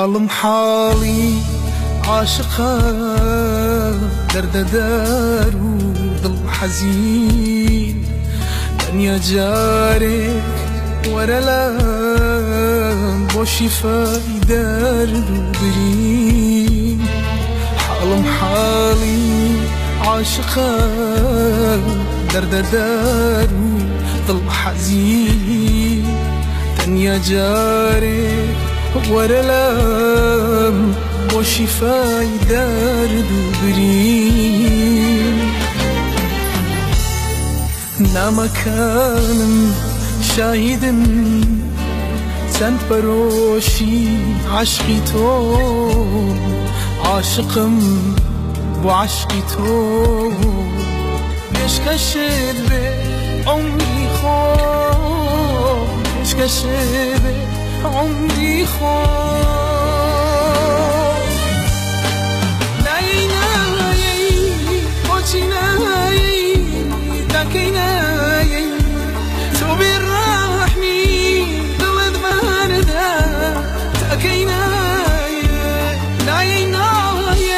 حالم حالي عاشقة درد دار وضل حزين دنيا جارك ورا لام بوشي فايدار برين حالم حالي عاشقة درد دار وضل حزين دنيا جارك ورا لام وشفاي درد برين نامكانم شاهدم سنت بروشي عشقي تو عاشقم وعشقي تو ليش كشد بعمري خوب ليش كشد عمري خوب نايناي وجناي تكيناي توبي الرحمي ضلد باردا تكيناي نايناي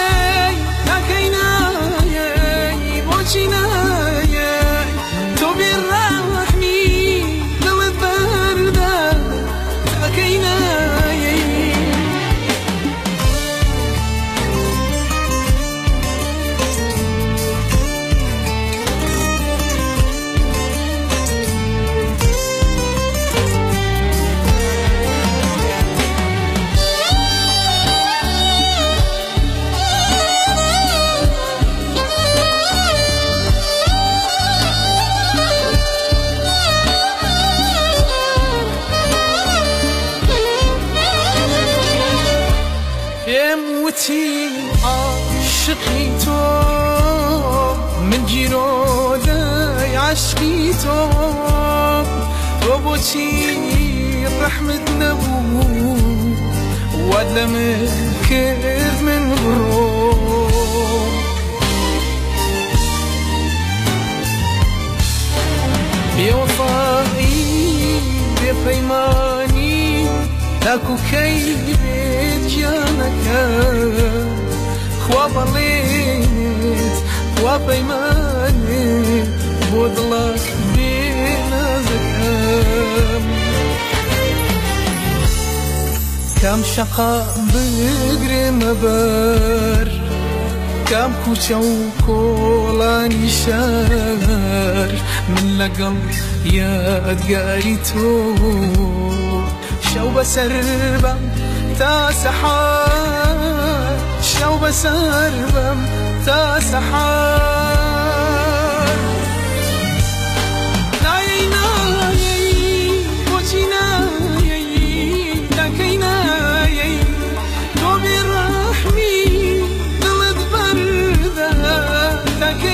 تكيناي وجناي توبي الرحمي ضلد باردا يموتي عاشقي تو من جيرودي عشقي تو وبوتي رحمة نبو وادلم الكذب من غروب بوفائي بفيماني اكو كيف جانك خوابليت خوابيماني بودلك بينا زكام كم شقا بقري مبار كم كوچا وكولاني شار من لقل يادقاري تو شو بسربم تا سحار شو بسربم تا سحار نايناي وجناي تكيناي توبي الرحمي ضلد بردة